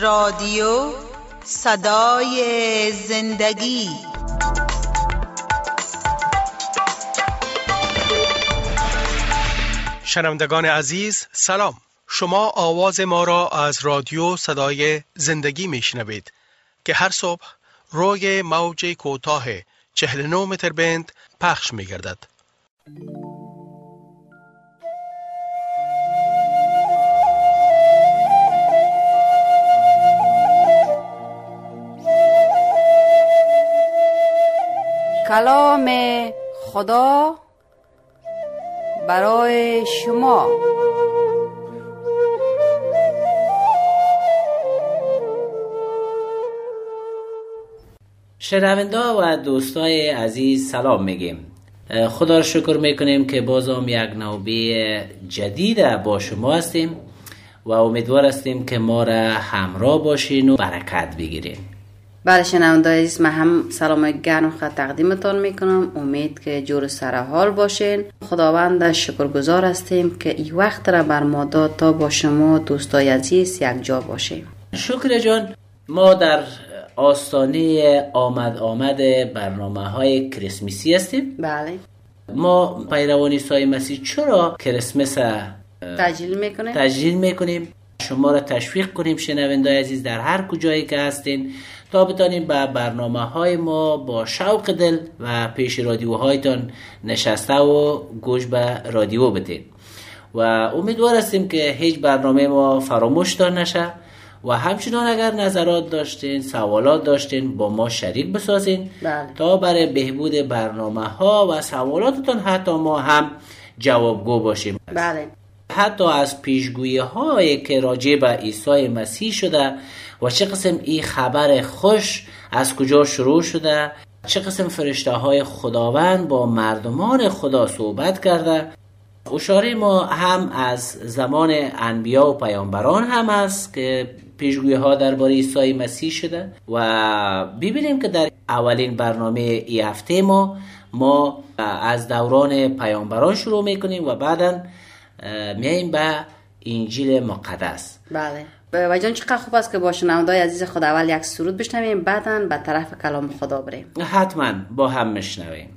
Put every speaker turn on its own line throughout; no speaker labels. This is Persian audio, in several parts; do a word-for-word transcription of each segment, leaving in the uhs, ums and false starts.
رادیو صدای زندگی.
شنوندگان عزیز سلام، شما آواز ما را از رادیو صدای زندگی میشنوید که هر صبح روی موج کوتاه چهل و نه متر بند پخش میگردد.
کلام خدا برای شما.
شنونده و دوستای عزیز سلام میگیم. خدا را شکر میکنیم که بازم یک نوبه جدید با شما هستیم و امیدوار هستیم که ما را همراه باشین و برکت بگیرین.
بله شنونده عزیز، من هم سلام گرم خدمت تقدیمتان میکنم. امید که جور سر حال باشین. خداوند شکرگزار هستیم که این وقت را بر ما داد تا با شما دوستای عزیز یک جا باشیم.
شکر جان، ما در آستانه آمد آمد برنامه های کریسمسی هستیم.
بله.
ما پیروان عیسی مسیح چرا کریسمس
تجلیل میکنیم؟
تجلیل میکنیم شما را تشویق کنیم شنوندای عزیز در هر کجایی که هستین تا بتانیم به برنامه های ما با شوق دل و پیش رادیوهایتان نشسته و گوش به رادیو بدین و امیدوار هستیم که هیچ برنامه ما فراموش دار نشه و همچنان اگر نظرات داشتین، سوالات داشتین با ما شریک بسازین.
بله.
تا برای بهبود برنامه ها و سوالاتتان حتی ما هم جوابگو باشیم.
بله.
حتی از پیشگویی هایی که راجع به عیسی مسیح شده و چه قسم این خبر خوش از کجا شروع شده، چه قسم فرشته های خداوند با مردمان خدا صحبت کرده. اشاره ما هم از زمان انبیا و پیامبران هم است که پیشگویی ها درباره عیسی مسیح شده و ببینیم که در اولین برنامه این هفته ما ما از دوران پیامبران شروع میکنیم و بعداً میاییم به انجیل مقدس.
بله. و جان چقدر خوب است که با شنوندای عزیز خود اول یک سرود بشنویم بعداً به طرف کلام خدا بریم.
حتما با هم میشنویم.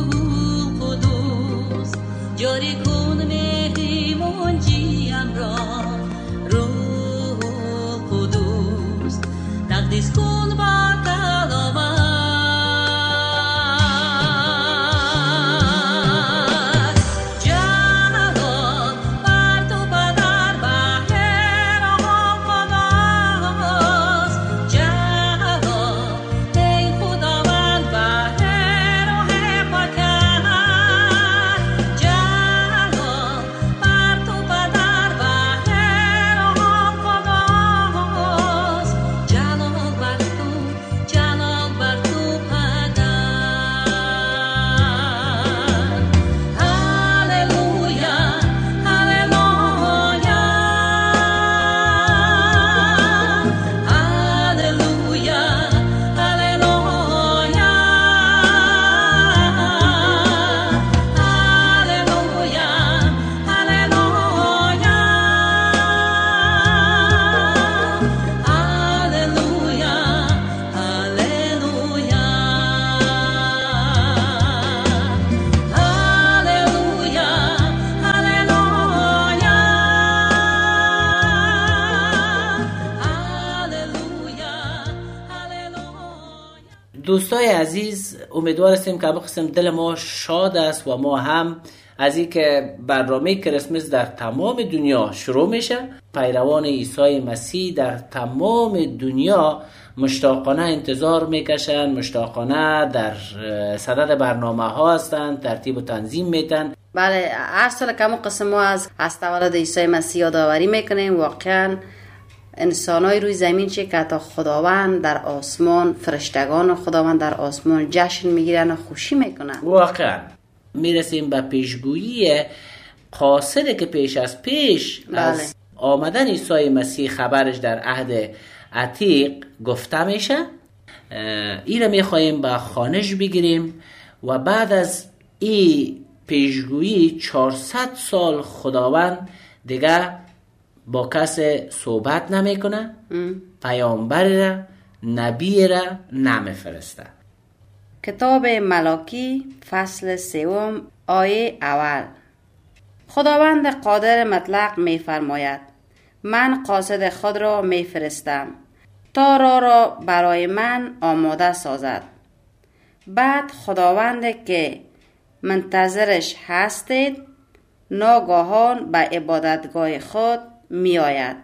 جاری کن مهری منجیم را
دوستای عزیز، امیدوار هستیم که بخواستیم دل ما شاد است و ما هم از این که برنامه کریسمس در تمام دنیا شروع میشه، پیروان عیسی مسیح در تمام دنیا مشتاقانه انتظار میکشن، مشتاقانه در صدد برنامه ها هستند، ترتیب و تنظیم میتن.
بله، هر سال که ما قسم ما از از تولد عیسی مسیح یادآوری میکنیم. واقعا انسانای روی زمین چه که تا خداوند در آسمان، فرشتگان خداوند در آسمان جشن میگیرن و خوشی میکنن.
واقعا میرسیم به پیشگویی قاصده که پیش از پیش بله. از آمدن عیسی مسیح خبرش در عهد عتیق گفته میشه. این رو میخواییم به خانش بگیریم و بعد از این پیشگویی چهارصد سال خداوند دیگه با کس صحبت نمیکنه، پیامبر را، نبی را نمیفرسته.
کتاب ملاکی فصل سوم آیه اول. خداوند قادر مطلق میفرماید: من قاصد خود را میفرستم تا راه را برای من آماده سازد. بعد خداوند که منتظرش هستید ناگاهان به عبادتگاه خود می آید.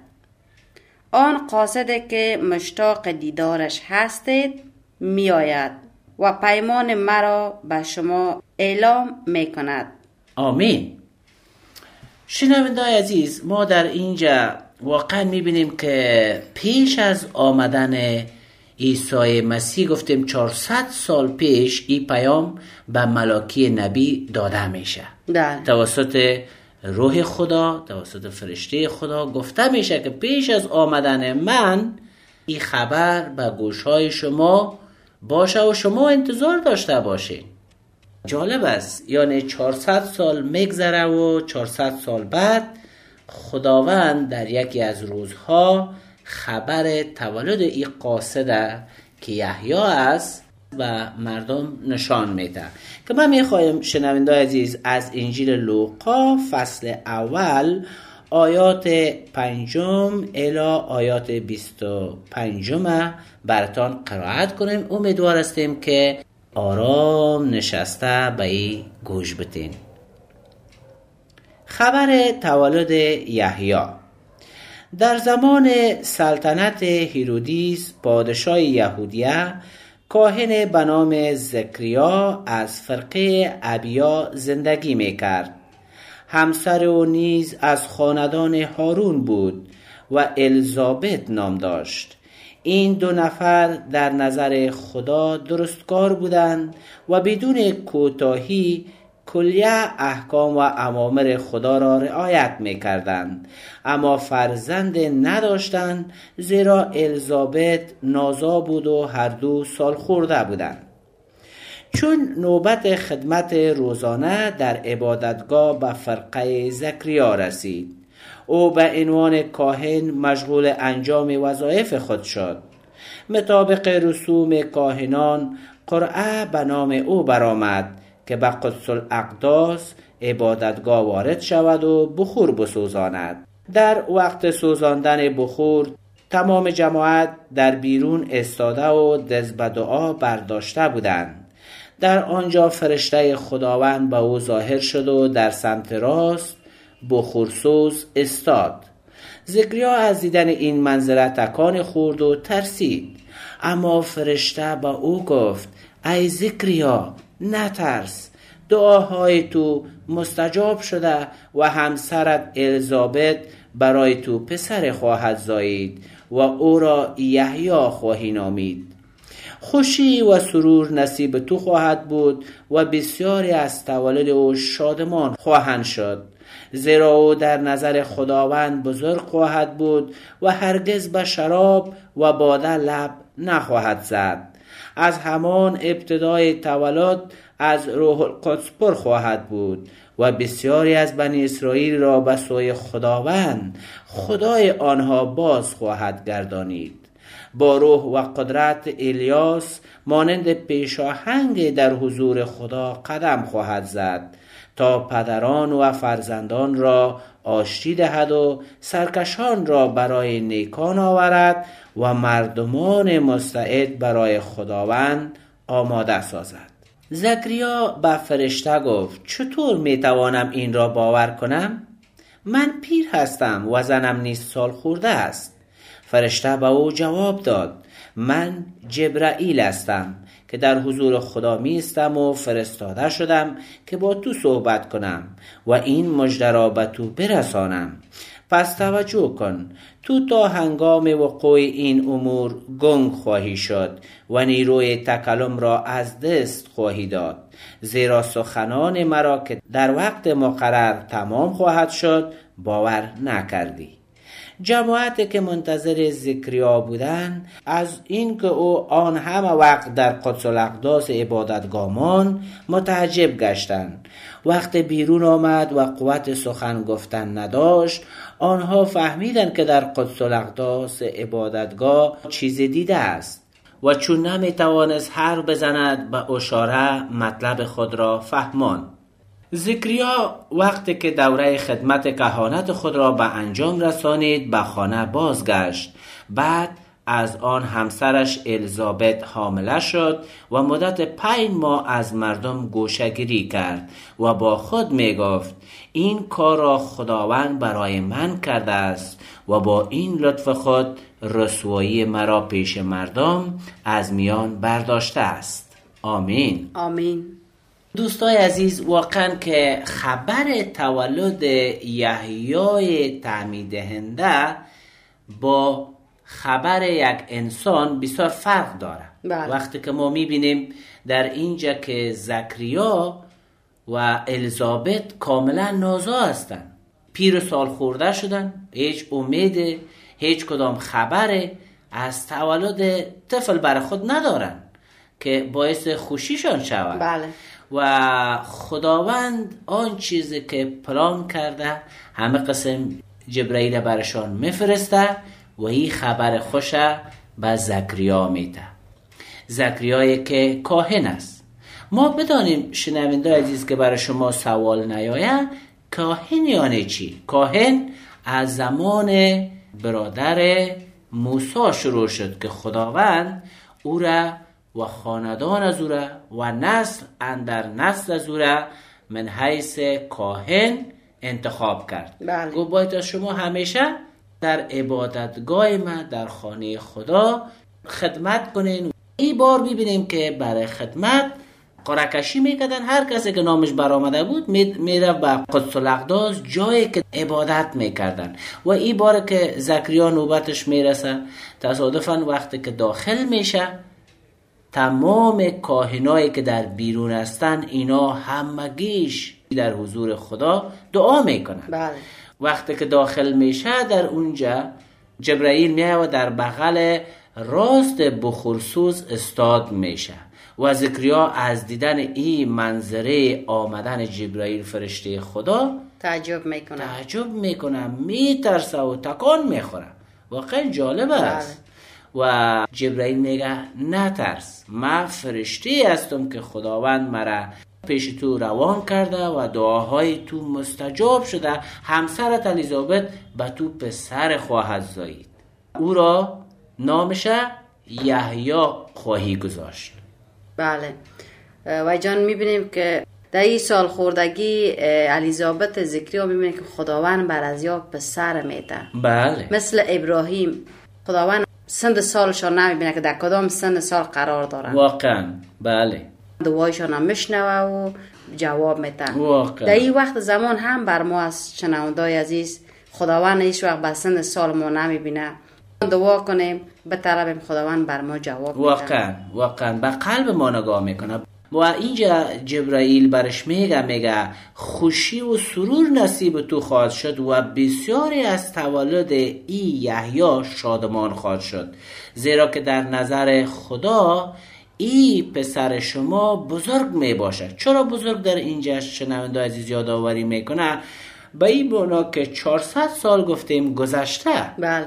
آن قاصد که مشتاق دیدارش هستید می آید و پیمان مرا به شما اعلام می کند.
آمین. شنونده‌های عزیز، ما در اینجا واقعا می بینیم که پیش از آمدن عیسی مسیح گفتیم چهارصد سال پیش این پیام به ملاکی نبی داده میشه. توسط روح خدا، توسط فرشته خدا گفته میشه که پیش از آمدن من این خبر به گوشهای شما باشه و شما انتظار داشته باشین. جالب است، یعنی چهارصد سال میگذره و چهارصد سال بعد خداوند در یکی از روزها خبر تولد این قاصده که یحیی است و مردم نشان میده. که من میخوایم شنونده عزیز از انجیل لوقا فصل اول آیات پنجم الی آیات بیست و پنجم براتان قرائت کنیم. امیدوار هستیم که آرام نشسته به این گوش بدین. خبر تولد یحیی. در زمان سلطنت هیرودیس پادشاه یهودیه، کاهن به نام زکریا از فرقه ابیا زندگی میکرد. همسر او نیز از خاندان هارون بود و الیزابت نام داشت. این دو نفر در نظر خدا درستکار بودند و بدون کوتاهی کلیه احکام و اوامر خدا را رعایت می‌کردند، اما فرزند نداشتند زیرا الیزابت نازا بود و هر دو سال خورده بودند. چون نوبت خدمت روزانه در عبادتگاه به فرقه زکریا رسید، او به عنوان کاهن مشغول انجام وظایف خود شد. مطابق رسوم کاهنان قرعه به نام او برآمد که به قدس الاقداس عبادتگاه وارد شود و بخور بسوزاند. در وقت سوزاندن بخور تمام جماعت در بیرون استاده و دست به دعا برداشته بودند. در آنجا فرشته خداوند به او ظاهر شد و در سمت راست بخورسوز استاد. زکریا از دیدن این منظره تکان خورد و ترسید، اما فرشته به او گفت: ای زکریا، نترس، دعاهای تو مستجاب شده و همسرت الیزابت برای تو پسر خواهد زایید و او را یحیی خواهی نامید. خوشی و سرور نصیب تو خواهد بود و بسیاری از تولد او شادمان خواهند شد، زیرا او در نظر خداوند بزرگ خواهد بود و هرگز به شراب و باده لب نخواهد زد. از همان ابتدای تولد از روح القدس پر خواهد بود و بسیاری از بنی اسرائیل را به سوی خداوند خدای آنها باز خواهد گردانید. با روح و قدرت الیاس مانند پیشاهنگ در حضور خدا قدم خواهد زد تا پدران و فرزندان را آشتی دهد و سرکشان را برای نیکان آورد و مردمان مستعد برای خداوند آماده سازد. زکریا به فرشته گفت: چطور میتوانم این را باور کنم؟ من پیر هستم و زنم نیز سال خورده است. فرشته به او جواب داد: من جبرائیل هستم که در حضور خدا می استم و فرستاده شدم که با تو صحبت کنم و این مژده را به تو برسانم. پس توجه کن، تو تا هنگام وقوع این امور گنگ خواهی شد و نیروی تکلم را از دست خواهی داد، زیرا سخنان مرا که در وقت مقرر تمام خواهد شد باور نکردی. جماعتی که منتظر زکریا بودند از اینکه او آن همه وقت در قدس الاقداس عبادتگاه ماند متعجب گشتند. وقت بیرون آمد و قوت سخن گفتن نداشت، آنها فهمیدند که در قدس الاقداس عبادتگاه چیز دیده است و چون نمیتوانست حرف بزند به اشاره مطلب خود را فهماند. زکریا وقتی که دوره خدمت کهانت خود را به انجام رسانید به خانه بازگشت. بعد از آن همسرش الیزابت حامله شد و مدت پنج ماه از مردم گوشه‌گیری کرد و با خود می گفت: این کار را خداوند برای من کرده است و با این لطف خود رسوایی مرا پیش مردم از میان برداشته است. آمین.
آمین.
دوستای عزیز، واقعا که خبر تولد یحیی تعمید دهنده با خبر یک انسان بسیار فرق داره.
بله.
وقتی که ما میبینیم در اینجا که زکریا و الیزابت کاملا نازا هستن، پیر سال خورده شدن، هیچ امید، هیچ کدام خبر از تولد طفل بر خود ندارن که باعث خوشیشان شود.
بله.
و خداوند آن چیزی که پلان کرده همه قسم جبرائیل برشان میفرسته و این خبر خوشه به زکریا میده. زکریایی که کاهن است. ما بدانیم شنونده عزیز که برای شما سوال نیاید، کاهن یعنی چی؟ کاهن از زمان برادر موسی شروع شد که خداوند او را و خاندان از او را و نسل اندر نسل از او را من حیث کاهن انتخاب کرد.
بله.
گفت باید از شما همیشه در عبادتگاه ما در خانه خدا خدمت کنین. این بار ببینیم که برای خدمت قرعه کشی میکردن. هر کسی که نامش برآمده بود میره به قدس الاقداس، جایی که عبادت میکردن. و این بار که زکریا نوبتش میرسه، تصادفاً وقتی که داخل میشه، تمام کاهنایی که در بیرون هستن اینا همگیش در حضور خدا دعا میکنن.
بله.
وقتی که داخل میشه در اونجا جبرائیل میاد و در بغل راست بخورسوز استاد میشه و زکریا از دیدن این منظره آمدن جبرائیل فرشته خدا
تعجب میکنه
تعجب میکنه میترسه و تکان میخوره. واقعا جالب است. و جبرائیل میگه نترس، من فرشته هستم که خداوند مرا پیش تو روان کرده و دعاهای تو مستجاب شده. همسرت الیزابت به تو پسر خواهد زایید. او را نامش یحیی خواهی گذاشت.
بله. و جان میبینیم که در این سال خوردگی الیزابت زکریا میبینیم که خداوند بر از یا پسر میده.
بله.
مثل ابراهیم خداوند سن سالشان نمیبینه که در کدام سن سال قرار دارن.
واقعا. بله.
دعایشان هم میشنوه و جواب میده.
واقعا.
در این وقت زمان هم بر ما از شنوندای عزیز خداوند هیچ وقت به سن سال ما نمیبینه. دعا کنیم به طلب خداوند بر ما جواب میده.
واقعا واقعا به قلب ما نگاه میکنه. و اینجا جبرائیل برش میگه میگه خوشی و سرور نصیب تو خواهد شد و بسیاری از تولد ای یحیی شادمان خواهد شد، زیرا که در نظر خدا ای پسر شما بزرگ می باشد. چرا بزرگ در اینجا شنونده عزیز یادآوری میکنه؟ به این معنا که چهارصد سال گفتیم گذشته.
بله.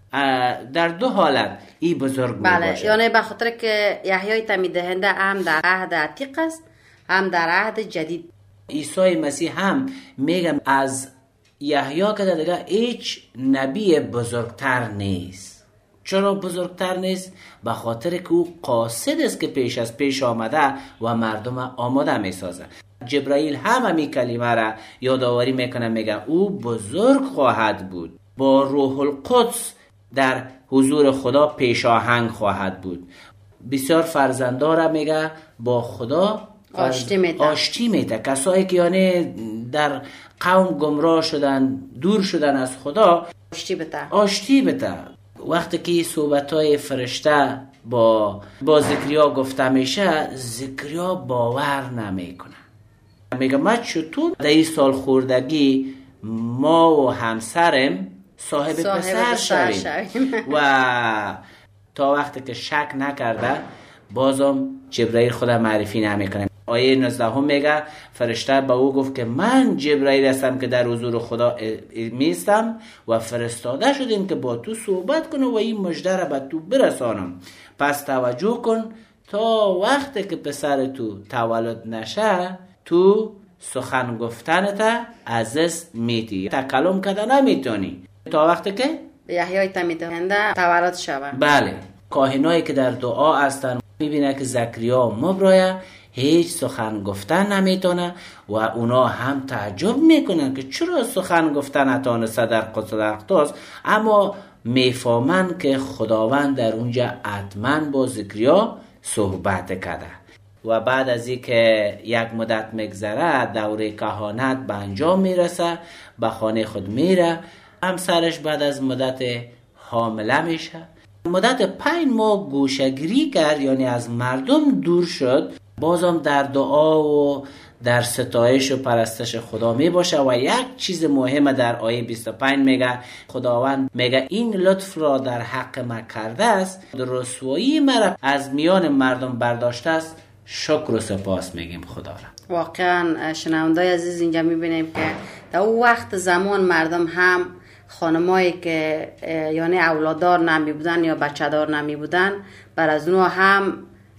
در دو حالت ای بزرگ می
بله.
باشد.
یعنی به خاطر که یحیی تعمید دهنده هم در عهد عتیق است هم در عهد جدید.
عیسی مسیح هم میگم از یحیی که دیگه هیچ نبی بزرگتر نیست. چرا بزرگتر نیست؟ به خاطر که او قاصد است که پیش از پیش آمده و مردم آماده می سازه. جبرائیل هم همین کلمه را یادآوری میکنه، میگه او بزرگ خواهد بود، با روح القدس در حضور خدا پیش آهنگ خواهد بود. بسیار فرزندا را میگه با خدا
آشتی میده.
آشتی میده. کسایی که یعنی در قوم گمراه شدن، دور شدن از خدا،
آشتی بده.
آشتی بده. وقتی که صحبتای فرشته با با زکریا گفته میشه، زکریا باور نمیکنه. میگه ما چطور در این سال خوردگی ما و همسرم صاحب, صاحب پسر شویم؟ و تا وقتی که شک نکرده بازم جبرائیل خدا معرفی نمیکنه. آیه نوزده هم میگه فرشته به او گفت که من جبرائیل هستم که در حضور خدا میستم و فرستاده شدیم که با تو صحبت کنم و این مژده را به تو برسانم. پس توجه کن تا وقتی که پسر تو تولد نشه تو سخن گفتنت از دست میدی، تکلم کردن نمیتونی تا وقتی که
یحیی تعمید دهنده تولد شود.
بله. کاهنایی که در دعا هستن میبینه که زکریا مبرایه هیچ سخن گفتن نمیتونه و اونا هم تعجب میکنن که چرا سخن گفتن نتونسته در قدس الاقداس، اما میفهمن که خداوند در اونجا حتما با زکریا صحبت کرده. و بعد از این که یک مدت مگذره دوره کهانت به انجام میرسه، به خانه خود میره. همسرش بعد از مدت حامله میشه. مدت پنج ماه گوشه‌گیری کرد، یعنی از مردم دور شد. بازم در دعا و در ستایش و پرستش خدا می باشه. و یک چیز مهمه در آیه بیست و پنج میگه خداوند میگه این لطف را در حق ما کرده است، رسوایی مرا از میان مردم برداشته است. شکر و سپاس میگیم خدا را.
واقعا شنوندای عزیز اینجا میبینیم که در اون وقت زمان مردم هم خانمایی که یعنی اولاددار نمی بودن یا بچه دار نمی بودن بر از اونها هم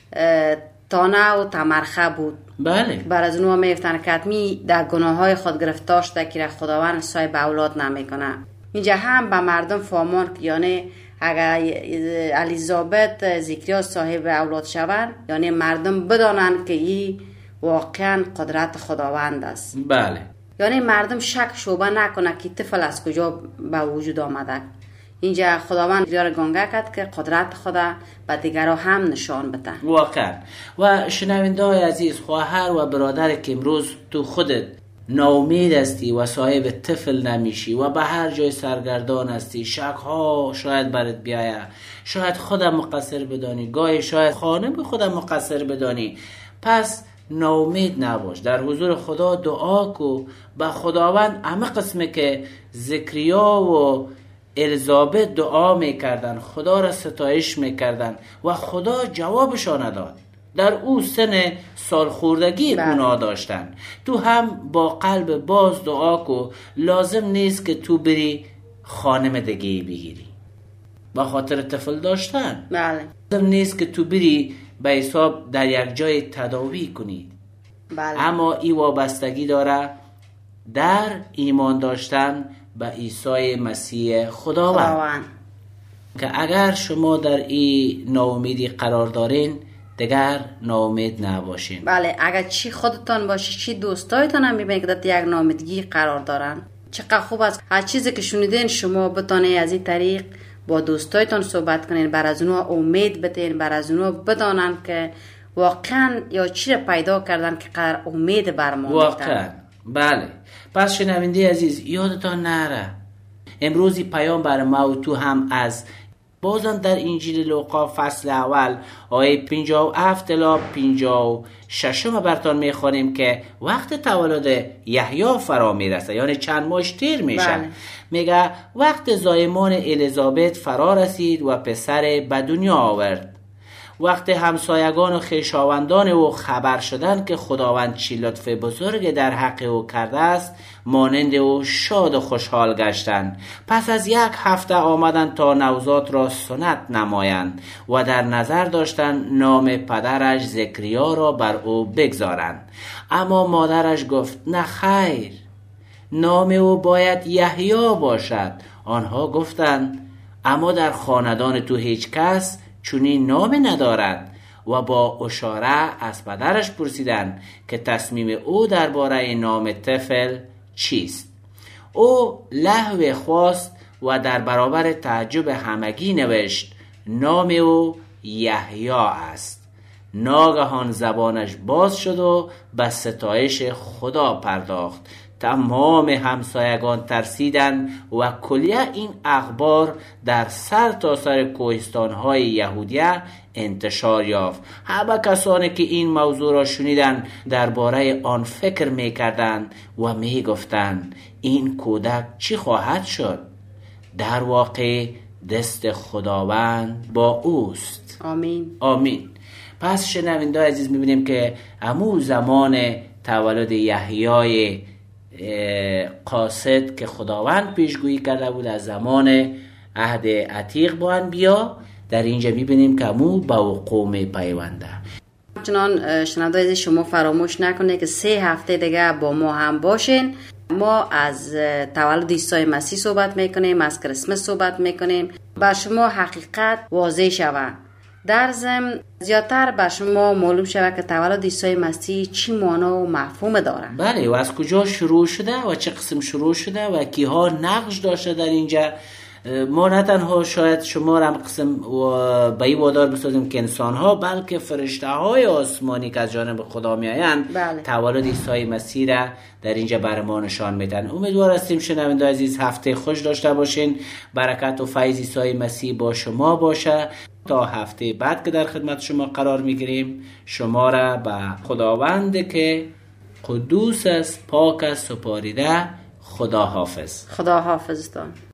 تانه و تمرخه بود.
بله.
بر از اونها میفتن که حتمی در گناه های خود گرفتار شده که خداوند صاحب اولاد نمی کنه. اینجا هم به مردم فهمان که یعنی اگر الیزابت زکریا صاحب اولاد شوند، یعنی مردم بدانند که این واقعا قدرت خداوند است.
بله.
یعنی مردم شک شوبه نکنه که طفل از کجا به وجود آمده. اینجا خداوند دیگر گنگه کرد که قدرت خدا به دیگرها هم نشان بده.
واقعا. و شنونده‌های عزیز، خواهر و برادر که امروز تو خودت ناامید هستی و صاحب طفل نمیشی و به هر جای سرگردان هستی، شک ها شاید برات بیایه، شاید خودم مقصر بدانی، گاهی شاید خانم خودم مقصر بدانی، پس ناامید نباش. در حضور خدا دعا کو به خداوند. همه قسمه که زکریا و الیزابت دعا میکردن، خدا را ستایش میکردن و خدا جوابشان داد. در او سن سال خوردگی اونا داشتن. تو هم با قلب باز دعا کو. لازم نیست که تو بری خانم دیگه بگیری با خاطر طفل داشتن.
بله.
لازم نیست که تو بری به حساب در یک جای تداوی کنی.
بله.
اما ای وابستگی داره در ایمان داشتن به عیسی مسیح خداوند. که اگر شما در این ناامیدی قرار دارین دیگر ناامید نباشین.
بله، اگر چی خودتان باشه چی دوستایتان هم ببینید که در یک ناامیدگی قرار دارن، چقدر خوب است هر چیزی که شنیدین شما بتانید از این طریق با دوستایتان صحبت کنین، بر از اونها امید بتین، بر از اونها بدانن که واقعا یا چی را پیدا کردن که قدر امید بر ما
واقعا. بله، پس شنونده عزیز یادتان نره امروزی پیام بر ما و تو هم از بازم در انجیل لوقا فصل اول آیه پنجاه و هفت الی پنجاه و شش براتون میخوانیم که وقت تولد یحیی فرا میرسه، یعنی چند ماهش تیر میشه.
بله.
میگه وقت زایمان الیزابت فرا رسید و پسر به دنیا آورد. وقت همسایگان و خویشاوندان او خبر شدند که خداوند چه لطف بزرگ در حق او کرده است، مانند او شاد و خوشحال گشتند. پس از یک هفته آمدند تا نوزاد را سنت نمایند و در نظر داشتند نام پدرش زکریا را بر او بگذارند. اما مادرش گفت نه خیر، نام او باید یحیی باشد. آنها گفتند اما در خاندان تو هیچ کس چونین نام ندارد. و با اشاره از پدرش پرسیدند که تصمیم او درباره نام طفل چیست. او لهو خواست و در برابر تعجب همگی نوشت نام او یحیی است. ناگهان زبانش باز شد و به ستایش خدا پرداخت. تمام همسایگان ترسیدند و کلیه این اخبار در سر تا سر کوهستان‌های یهودیه انتشار یافت. همه کسانی که این موضوع را شنیدند درباره آن فکر می‌کردند و می‌گفتند این کودک چی خواهد شد؟ در واقع دست خداوند با اوست.
آمین.
آمین. پس شنونده عزیز می‌بینیم که همون زمان تولد یحیی قاصد که خداوند پیشگویی کرده بود از زمان عهد عتیق با انبیا، در اینجا میبینیم که مو با قوم پیونده.
چنان شنونده شما فراموش نکنید که سه هفته دیگه با ما هم باشین. ما از تولد عیسی مسیح صحبت میکنیم، از کریسمس صحبت میکنیم، بر شما حقیقت واضح شود. در ضمن زیادتر بر شما معلوم شود که تولد عیسی مسیح چی معنا و مفهوم داره.
بله، و از کجا شروع شده و چه قسم شروع شده و کیها نقش داشته در اینجا. ما نه تنها شاید شما را هم قسم و به این وادار بسازیم که انسان ها، بلکه فرشته های آسمانی که از جانب خدا می آیند
بله.
تولد عیسی مسیح را در اینجا بر ما نشان میدن. امیدوار هستیم شنونده عزیز هفته خوش داشته باشین. برکت و فیض عیسی مسیح با شما باشه. تا هفته بعد که در خدمت شما قرار میگیریم، شما را به خداوند که قدوس است، پاک است، سپاریده. خدا حافظ.
خدا حافظتان.